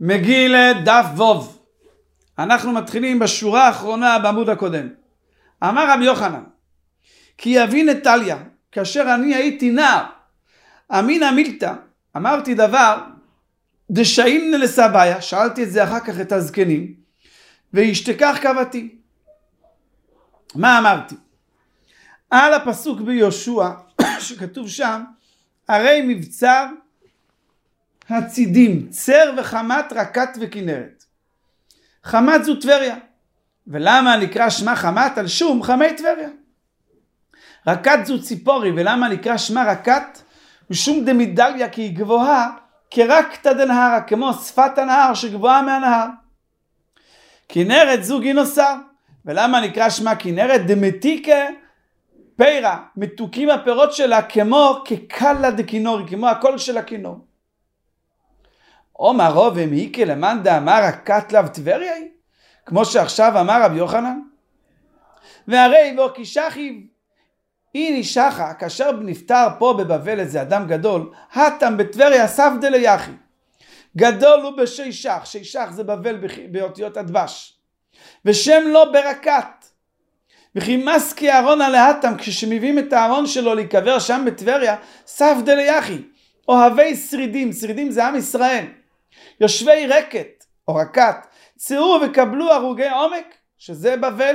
מגילה דף ווב. אנחנו מתחילים בשורה האחרונה בעמוד הקודם. אמר רבי יוחנן, כי יבין את טליה, כאשר אני הייתי נער, אמינא מילתא, אמרתי דבר, דשאינא לסביה, שאלתי את זה אחר כך את הזקנים, וישתכח קבעתי. מה אמרתי? על הפסוק ביהושע, שכתוב שם, הרי מבצר הצידים, צר וחמת, רקת וכנרת. חמת זו טבריה. ולמה נקרא שמה חמת? על שום חמי טבריה. רקת זו ציפורי, ולמה נקרא שמה רקת? משום דמידליה, כי היא גבוהה כרקתא דנהרה, כמו שפת הנהר שגבוהה מהנהר. כנרת זו גינוסר, ולמה נקרא שמה כנרת? דמתיקה פירה, מתוקים הפירות שלה כמו כקלה דכינורי, כמו הקול של הכינור. אומר רוב ומיקה למאן דאמר רקת לאו טבריה היא, כמו שעכשיו אמר רבי יוחנן. והרי והוקישחיו איני שחה, כאשר נפטר פה בבבל איזה אדם גדול, התם בטבריה ספדה ליחי. גדול הוא בשישך, שישך זה בבל באותיות הדבש. ושם לו ברקת. וכי מסקי אהרון על ההתם, כשמביאים את הארון שלו להיקבר שם בטבריה, ספדה ליחי. אוהבי שרידים, שרידים זה עם ישראל. יושבי רקת או רקת, צאו וקבלו הרוגי עומק, שזה בבל.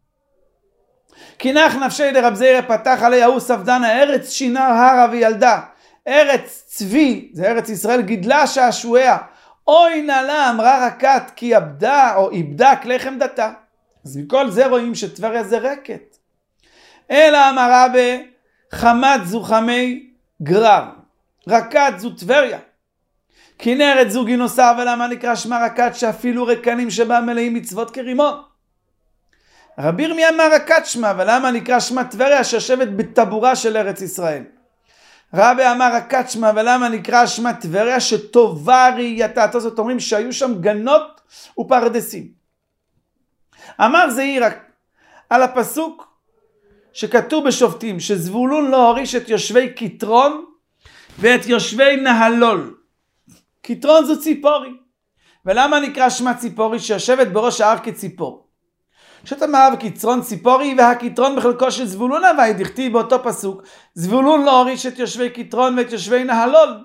כי נח נפשי דרב זירא פתח עליה הוא ספדן הארץ שינר הרה וילדה. ארץ צבי, זה ארץ ישראל, גידלה שעשועיה. אוי נעלה אמרה רקת, כי אבדה או איבדה כלי חמדתה. אז מכל זה רואים שטבריה זה רקת. אלא אמרה בחמת זו חמי גרר, רקת זו טבריה. כנרת זו גינוסר, ולמה נקרא שמה רקת? שאפילו רקנים שבה מלאים מצוות כרימון. רבי ירמיה אמר רקת שמה, ולמה נקרא שמה טבריה? שיושבת בטבורה של ארץ ישראל. רבי אמר רקת שמה, ולמה נקרא שמה טבריה? שטובה ראייתה. זאת אומרים שהיו שם גנות ופרדסים. אמר זעיר על הפסוק שכתוב בשופטים, שזבולון לא הוריש את יושבי כתרון ואת יושבי נהלול. כתרון זו ציפורי. ולמה נקרא שמה ציפורי? שיושבת בראש ההר כציפור. שאתה מאהב כתרון ציפורי, והכתרון בחלקו של זבולון הווי, דכתיב באותו פסוק, זבולון לא הוריש את יושבי כתרון ואת יושבי נהלול.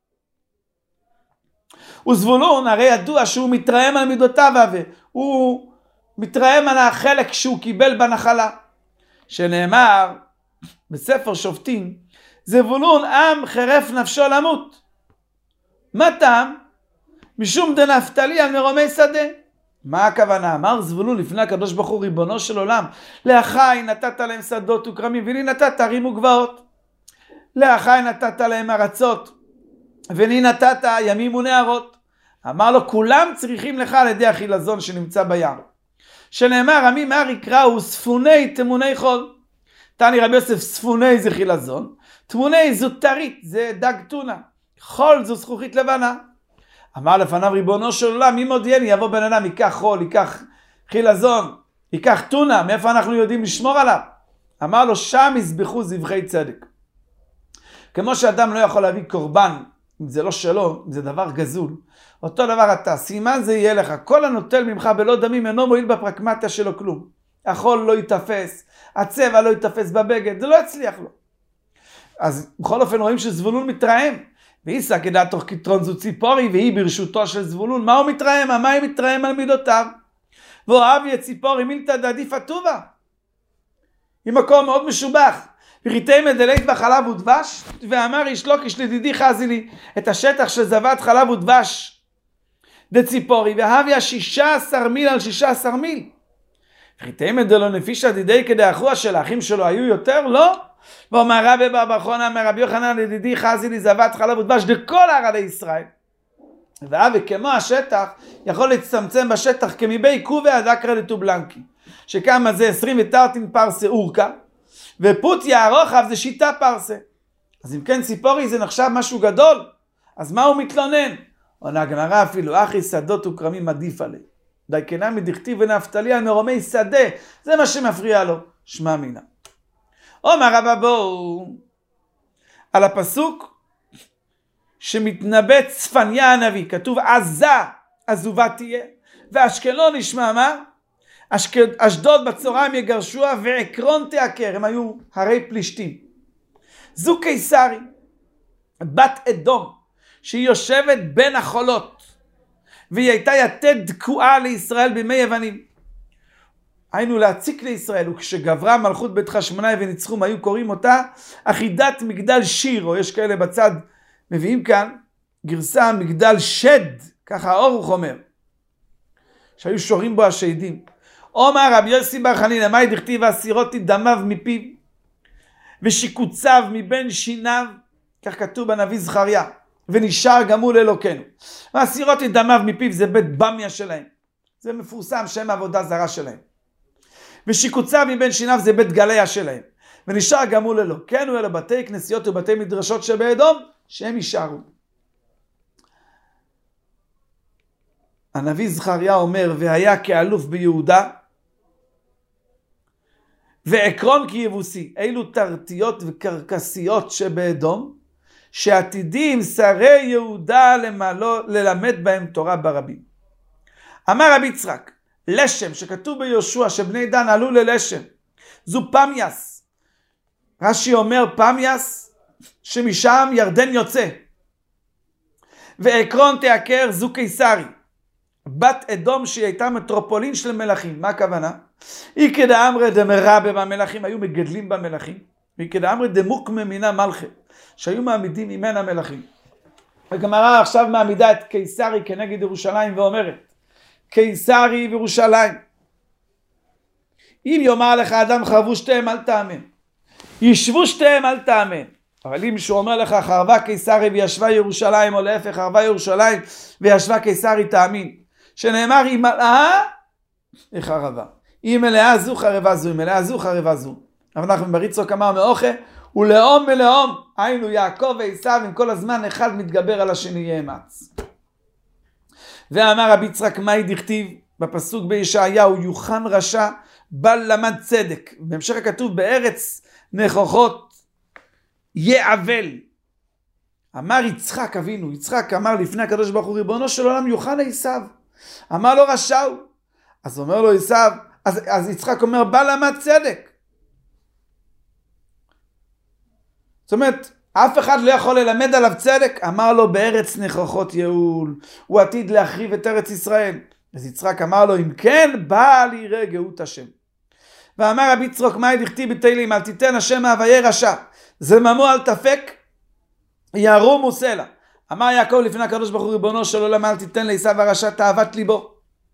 וזבולון הרי ידוע שהוא מתרעם על מידותיו, הוא מתרעם על החלק שהוא קיבל בנחלה. שנאמר בספר שופטים, זבולון עם חרף נפשו למות. מה טעם? משום דנפתלי על מרומי שדה. מה הכוונה? אמר זבולון לפני הקדוש ברוך הוא, ריבונו של עולם, לאחיי נתת להם שדות וכרמים, ולי נתת ערים וגבעות. לאחיי נתת להם ארצות, ולי נתת ימים ונהרות. אמר לו, כולם צריכים לך על ידי החילזון שנמצא בים. שנאמר, עמי מהר יקראו ספוני תמוני חול. תני רבי יוסף, ספוני זה חילזון, תמוני זו טרית, זה דג טונה, חול זו זכוכית לבנה. אמר לפניו ריבונו של עולם, מי מודיעני? יבוא בן אדם, ייקח חול, ייקח חילזון, ייקח טונה, מאיפה אנחנו יודעים לשמור עליו? אמר לו, שם יזבחו זבחי צדק. כמו שאדם לא יכול להביא קורבן, אם זה לא שלו, אם זה דבר גזול, אותו דבר אתה, סימן זה יהיה לך, כל הנוטל ממך בלא דמים אינו מועיל בפרקמטיה שלו כלום. החול לא יתפס, הצבע לא יתפס בבגד, זה לא יצליח לו. אז בכל אופן רואים שזבולון מתרעם. ואיסא כדעת תוך כתרון זו ציפורי, והיא ברשותו של זבולון. מה הוא מתרעם? המים מתרעם על מידותיו. ואוהבי את ציפורי מילתא דעדיפא טובה. היא מקום מאוד משובח. וריתי מדלית בחלב ודבש, ואמר איש לוקיש לדידי חזי לי את השטח של זבת חלב ודבש דציפורי, והביא 16 מיל על 16 מיל. וריתי מדלו נפישא דידי כדי אחוה של האחים שלו היו יותר? לא. ואומר רבי בר חנא אמר רבי יוחנן לדידי חזי לי זבת חלב ודבש דכל ערלי ישראל. ואבי כמו השטח יכול להצטמצם בשטח כמיבי קובי עד אקרא לטובלנקי, שכמה זה 20 ותרתין פרסה אורכה, ופוטיה הרוחב זה שיטה פרסה. אז אם כן ציפורי זה נחשב משהו גדול, אז מה הוא מתלונן? עונה הגמרא אפילו, אחי שדות וכרמים עדיף עלי. די כנה מדכתיב ונפתלי על מרומי שדה, זה מה שמפריע לו. שמע מינה. אומר רבא בואו, על הפסוק שמתנבא צפניה הנביא, כתוב עזה עזובה תהיה, ואשקלון ישממה, אשדוד בצהריים יגרשוה, ועקרון תעקר. הם היו הרי פלישתים. זו קיסרי, בת אדום, שהיא יושבת בין החולות, והיא הייתה יתד דקועה לישראל בימי יוונים. היינו להציק לישראל, וכשגברה מלכות בית חשמונאי וניצחום, היו קוראים אותה אחידת מגדל שיר, או יש כאלה בצד, מביאים כאן גרסה מגדל שד, ככה האורך אומר, שהיו שורים בו השדים. אומר רבי יוסי בר חנינא, מאי דכתיב והסירותי דמיו מפיו ושיקוציו מבין שיניו, כך כתוב בנביא זכריה, ונשאר גם הוא לאלוקינו. והסירותי דמיו מפיו זה בית במיה שלהם, זה מפורסם שם עבודה זרה שלהם. ושיקוציו מבין שיניו זה בית גליה שלהם, ונשאר גם הוא לאלוקינו, אלא בתי כנסיות ובתי מדרשות שבאדום שהם יישארו. הנביא זכריה אומר, והיה כאלוף ביהודה, ועקרון כי יבוסי, אילו תרתיות וקרקסיות שבאדום, שעתידים שרי יהודה ללמד בהם תורה ברבים. אמר רבי יצחק, לשם שכתוב ביהושע שבני דן עלו ללשם, זו פמיאס. רש"י אומר פמיאס, שמשם ירדן יוצא. ועקרון תעקר זו קיסרי, בת אדום שהיא הייתה מטרופולין של מלכים. מה הכוונה? היא כדאמרי דמרבה במלכים, היו מגדלים במלכים, והיא כדאמרי דמוקמה מינה מלכה, שהיו מעמידים ממנה מלכים. הגמרא עכשיו מעמידה את קיסרי כנגד ירושלים ואומרת, קיסרי וירושלים, אם יאמר לך אדם חרבו שתיהם אל תאמן, ישבו שתיהם אל תאמן. אבל אם מישהו אומר לך חרבה קיסרי וישבה ירושלים, או להפך חרבה ירושלים וישבה קיסרי, תאמין. שנאמר היא מלאה היא חרבה, היא מלאה זו חרבה זו, היא מלאה זו חרבה זו. אבל אנחנו בריצוק אמר מאוכה, ולאום מלאום, היינו יעקב ועשיו, עם כל הזמן אחד מתגבר על השני יאמץ. ואמר רבי יצחק, מאי דכתיב בפסוק בישעיהו, יוחנן רשע בל למד צדק. בהמשך הכתוב, בארץ נכוחות יעבל. אמר יצחק אבינו, יצחק אמר לפני הקדוש ברוך הוא, ריבונו של עולם, יוחנן עשיו. אמר לו רשע הוא. אז אומר לו עשיו, אז יצחק אומר, בל למד צדק. זאת אומרת, אף אחד לא יכול ללמד עליו צדק. אמר לו, בארץ נכוחות יעול, הוא עתיד להחריב את ארץ ישראל. אז יצחק אמר לו, אם כן, בא לירא גאות השם. ואמר רבי יצחק, מאי דכתיב בתהילים, אל תיתן השם מאוויי רשע, זממו אל תפק, ירום וסלע. אמר יעקב לפני הקדוש ברוך הוא, ריבונו של עולם, אל תיתן לעשיו הרשע תאוות ליבו.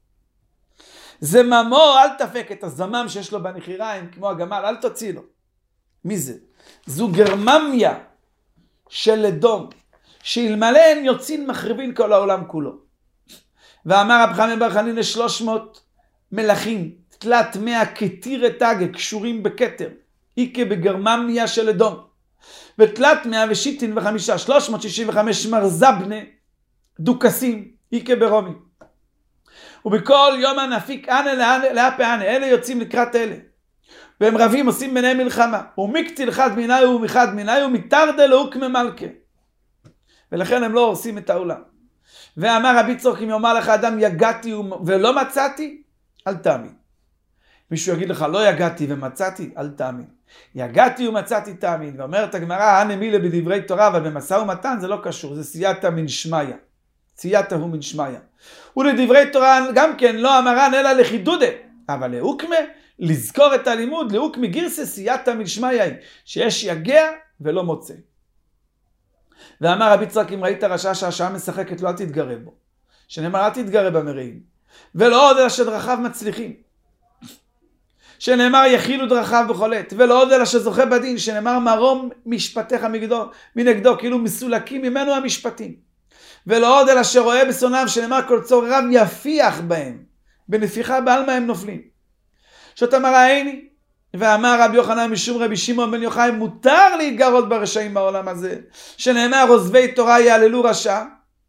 זממו אל תפק, את הזמם שיש לו בנחיריים, כמו הגמל, אל תוציא לו. מי זה? זו גרממיה של אדום, שאלמלא הם יוצאים מחריבים כל העולם כולו. ואמר רב חנינא בר חנינא, 300 מלכים, תלת 100 כתיר תגה, קשורים בכתר, איקה בגרממיה של אדום. ותלת 165, 365 מרזבנה, דוקסים, איקה ברומי. ובכל יום הנפיק אנה לאפה אנה, אלה יוצאים לקראת אלה. והם רבים, עושים ביניהם מלחמה. ומקציל חד מיני ומחד מיני ומתרדה להוקמה מלכה. ולכן הם לא הורסים את העולם. ואמר רבי יצחק, אם יאמר לך אדם יגעתי ולא מצאתי, אל תאמין. מישהו יגיד לך לא יגעתי ומצאתי, אל תאמין. יגעתי ומצאתי תאמין. ואומרת הגמרא, הנמילה בדברי תורה, אבל במשא ומתן זה לא קשור, זה סייעתא מן שמיא. סייעתא הוא מן שמיא. ולדברי תורה גם כן לא אמרן אלא לחידודה, אבל להוקמה, לזכור את הלימוד, להוקמה גירסא סייעתא מן שמיא, שיש יגע ולא מוצא. ואמר רבי יצחק, אם ראית רשע שהשעה משחקת לו, אל תתגרה בו. שנאמר, אל תתגרה במרעים. ולא עוד אלא שדרכיו מצליחים. שנאמר, יכילו דרכיו בכל עת. ולא עוד אלא שזוכה בדין. שנאמר, מרום משפטיך מנגדו, כאילו מסולקים ממנו המשפטים. ולא עוד אלא שרואה בשונאיו, שנאמר, כל צורריו יפיח בהם. בנפיחה בעלמא הם נופלים. זאת אמרה, איני. ואמר רבי יוחנן משום רבי שמעון בן יוחאי, מותר להתגרות ברשעים בעולם הזה, שנאמר עוזבי תורה יעללו רשע,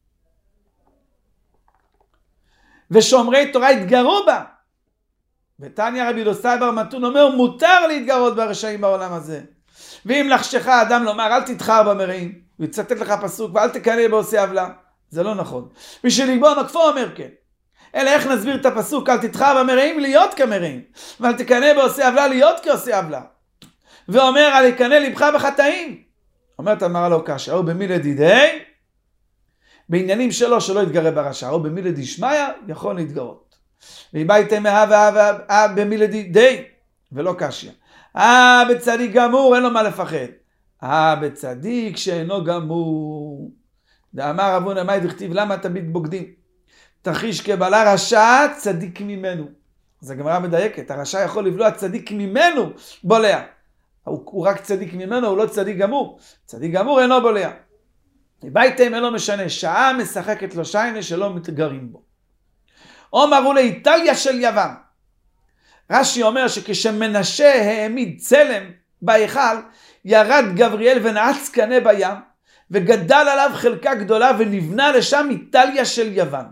ושומרי תורה יתגרו בה. ותניא רבי דוסאי בר מתון אומר, מותר להתגרות ברשעים בעולם הזה. ואם לחשך אדם לומר, אל תתחר במרעים, הוא יצטט לך פסוק, ואל תקנא בעושי עוולה, זה לא נכון. בשביל לגבור נוקפו אומר כן. אלא איך נסביר את הפסוק, אל תתחב במרעים להיות כמרעים, ואל תקנא בעושי עוולה להיות כעושי עוולה. ואומר, אל יקנא לבך בחטאים. אומרת הגמרא לא קשה, או במילא דידי, בעניינים שלו שלא יתגרה ברשע, או במילא דשמיא, יכול להתגרות. והבייתם במילא דידי, ולא קשיא. בצדיק גמור, אין לו מה לפחד. בצדיק שאינו גמור. דאמר רבונה מאי דכתיב, למה תמיד בוגדים? תחיש קבלה רשע, צדיק ממנו. אז הגמרא מדייקת, הרשע יכול לבלוע צדיק ממנו, בולע. הוא רק צדיק ממנו, הוא לא צדיק גמור. צדיק גמור אינו בולע. הבייתם אינו משנה, שעה משחקת לו שיינה שלא מתגרים בו. אומרו לאיטליה של יוון. רש"י אומר שכשמנשה העמיד צלם בהיכל, ירד גבריאל ונעץ קנה בים, וגדל עליו חלקה גדולה ונבנה לשם איטליה של יוון.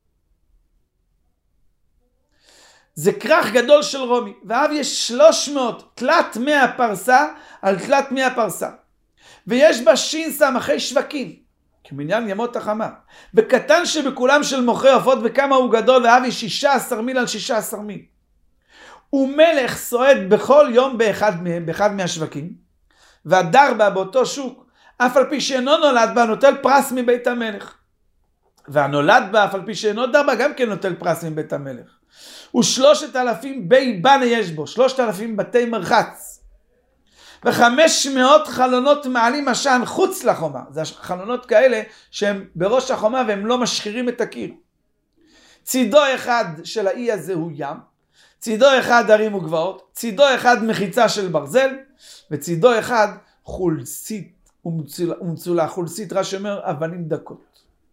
זה כרך גדול של רומי, ואב יש 300 תלת 100 פרסה על תלת 100 פרסה. ויש בה שין סמכי שווקים, כמניין ימות החמה. וקטן שבכולם של מוכרי עופות וכמה הוא גדול, ואב יש 16 מיל על 16 מיל. ומלך סועד בכל יום באחד מהשווקים, והדר בה באותו שוק, אף על פי שאינו נולד בה נוטל פרס מבית המלך. והנולד בה אף על פי שאינו דר בה גם כן נוטל פרס מבית המלך. ו3,000 בי בנה יש בו, 3,000 בתי מרחץ. ו500 חלונות מעלים עשן חוץ לחומה. זה חלונות כאלה שהם בראש החומה והם לא משחירים את הקיר. צידו אחד של האי הזה הוא ים, צידו אחד הרים וגבעות, צידו אחד מחיצה של ברזל, וצידו אחד חולסית ומצולה. חולסית רש"י אומר אבנים דקות.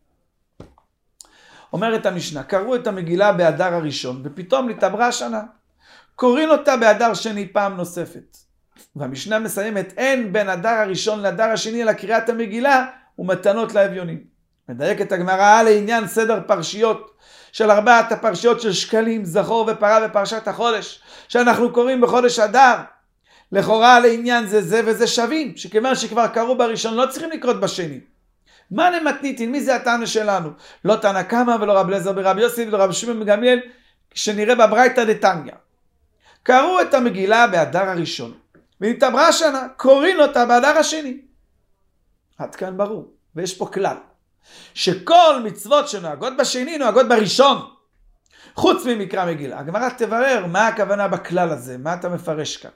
אומרת המשנה, קראו את המגילה באדר הראשון, ופתאום נתעברה השנה. קוראים אותה באדר שני פעם נוספת. והמשנה מסיימת, אין בין אדר הראשון לאדר השני, אלא קריאת המגילה ומתנות לאביונים. מדייקת הגמרא לעניין סדר פרשיות, של 4 הפרשיות של שקלים, זכור ופרה ופרשת החודש, שאנחנו קוראים בחודש אדר. לכאורה לעניין זה וזה שווים, שכיוון שכבר קראו בראשון, לא צריכים לקרות בשני. מה נמתניתין? מי זה התנא שלנו? לא תנא קמא ולא רב אליעזר ברבי יוסי ולא רב שמעון בן גמליאל, שנראה בברייתא דתניא. קראו את המגילה באדר הראשון, ונתעברה השנה, קוראים אותה באדר השני. עד כאן ברור, ויש פה כלל, שכל מצוות שנוהגות בשני נוהגות בראשון, חוץ ממקרא מגילה. הגמרא תברר מה הכוונה בכלל הזה, מה אתה מפרש כאן.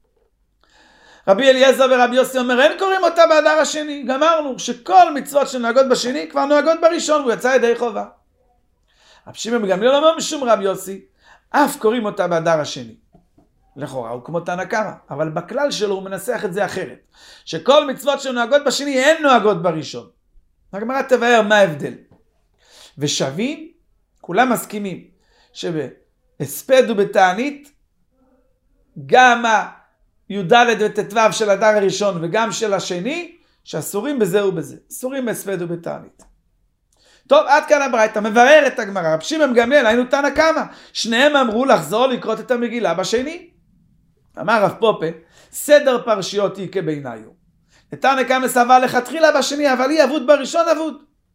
רבי אליעזר ורבי יוסי אומר, אין קוראים אותה באדר השני. גמרנו שכל מצוות שנוהגות בשני כבר נוהגות בראשון, הוא יצא ידי חובה. רבי שמעון בן גמליאל אומר משום רבי יוסי, אף קוראים אותה באדר השני. לכאורה הוא כמו תנא קמא, אבל בכלל שלו הוא מנסח את זה אחרת. שכל מצוות שנוהגות בשני אין נוהגות בראשון. הגמרא תבאר מה ההבדל. ושווים, כולם מסכימים, שבהספד ובתענית, גם י"ד וט"ו של אדר הראשון וגם של השני, שאסורים בזה ובזה. אסורים בהספד ובתענית. טוב, עד כאן הברייתא, מבאר את הגמרא. רבי שמעון בן גמליאל, היינו תנא קמא. שניהם אמרו לחזור לקרוא את המגילה בשני. אמר רב פופה, סדר פרשיות היא כביניו. תנא קמא סבר לכתחילה בשני, אבל היא אבוד בראשון אבוד.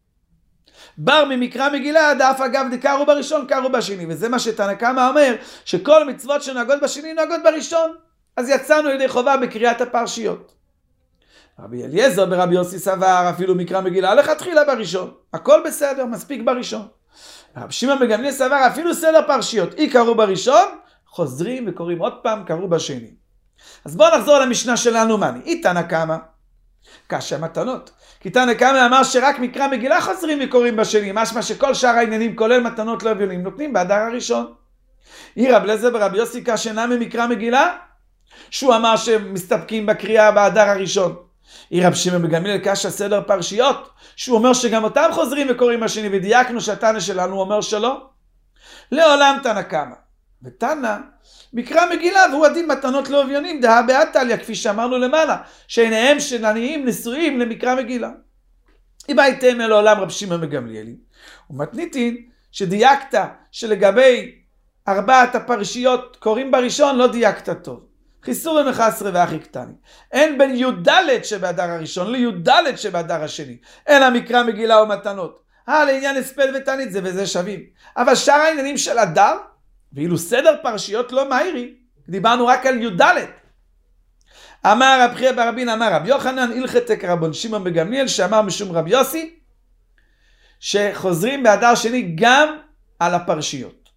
בר ממקרא מגילה, דאף אגב דקרו בראשון, קרו בשני. וזה מה שתנא קמא אומר, שכל מצוות שנוהגות בשני נוהגות בראשון. אז יצאנו ידי חובה בקריאת הפרשיות. רבי אליעזר ברבי יוסי סבר, אפילו מקרא מגילה לכתחילה בראשון. הכל בסדר, מספיק בראשון. רבי שמעון בן גמליאל סבר, אפילו סדר פרשיות. היא קראו בראשון, חוזרים וקוראים עוד פעם, קראו בשני. אז בואו נחזור למשנה שלנו, מני. היא תנא קמא. קשה מתנות. כי תנא קמא אמר שרק מקרא מגילה חוזרים וקוראים בשני. משמע שכל שאר העניינים, כולל מתנות לא אביונים, נותנים באדר הראשון. היא רבי אליעזר ברבי יוסי קשה ממקרא מגילה, שהוא אמר שמסתפקים בקריאה באדר הראשון. היא רבי שמעון בן גמליאל קשה סדר פרשיות, שהוא אומר שגם אותם חוזרים וקוראים בשני, ודייקנו שהתנא שלנו אומר שלא. לעולם תנא קמא. ותנא מקרא מגילה והוא הדין מתנות לא אביונים, דהא בהא, כפי שאמרנו למעלה, שעיניהם של עניים נשואים למקרא מגילה. אם הייתם אל העולם רבי שמעון בן גמליאל, ומתניתין שדייקת שלגבי 4 הפרשיות קוראים בראשון, לא דייקת טוב. חיסור ומחסר ואחי קטני. אין בין י"ד שבאדר הראשון לי"ד שבאדר השני, אלא מקרא מגילה ומתנות. לעניין הספד ותענית זה וזה שווים. אבל שאר העניינים של אדר, ואילו סדר פרשיות לא מהירי, דיברנו רק על י"ד. אמר רב חייא בר אבינא אמר רב יוחנן הלכת כרבן שמעון בן גמליאל שאמר משום רב יוסי, שחוזרים באדר שני גם על הפרשיות.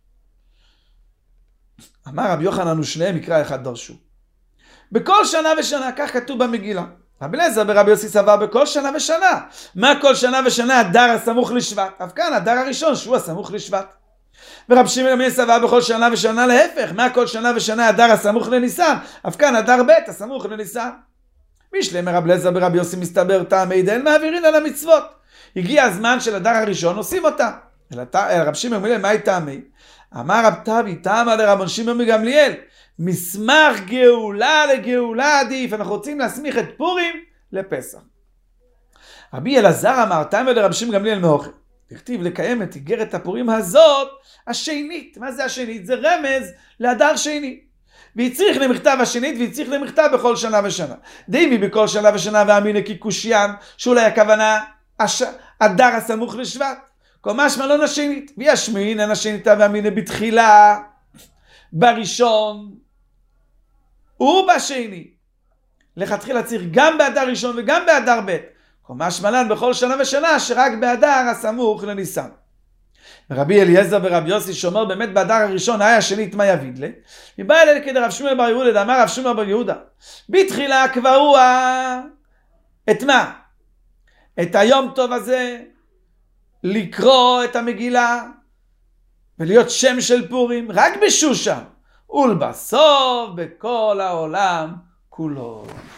אמר רב יוחנן ושניהם מקרא אחד דרשו. בכל שנה ושנה, כך כתוב במגילה. רבי אליעזר ברבי יוסי סבר בכל שנה ושנה. מה כל שנה ושנה? אדר הסמוך לשבט. אף כאן אדר הראשון שהוא הסמוך לשבט. ורבי שמעון בן גמליאל סבר בכל שנה ושנה להפך. מה כל שנה ושנה? אדר הסמוך לניסן. אף כאן אדר ב' הסמוך לניסן. משלם רבי אליעזר ברבי יוסי מסתבר טעמי דין מעבירין על המצוות. הגיע הזמן של אדר הראשון, עושים אותה. אל רבי שמעון בן גמליאל, מה היא טעמי? אמר רב טבי, טעמה לרבי שמעון בן גמליאל, מסמך גאולה לגאולה עדיף. אנחנו רוצים להסמיך את פורים לפסח. רבי אלעזר אמר, טעמה לרבי שמעון בן גמליאל מאוכל. תכתיב לקיים את איגרת הפורים הזאת, השנית. מה זה השנית? זה רמז לאדר שני. והצריך למכתב השנית, והצריך למכתב בכל שנה ושנה. דיימי בכל שנה ושנה ואמינא כקושיין, שאולי הכוונה אדר הסמוך לשבט. כל משמע לא נשנית. וישמין אין השניתה ואמינא בתחילה, בראשון ובשני. לכתחילה צריך גם באדר ראשון וגם באדר ב'. כל משמע לן בכל שנה ושנה שרק באדר הסמוך לניסן. רבי אליעזר ורבי יוסי שאומר באמת באדר הראשון היה השנית מה יביד לה. מבא אלה כדרב שמואל בר יהודה, אמר רב שמואל בר יהודה, בתחילה קבעו את מה? את היום טוב הזה, לקרוא את המגילה ולהיות שם של פורים רק בשושן ולבסוף בכל העולם כולו.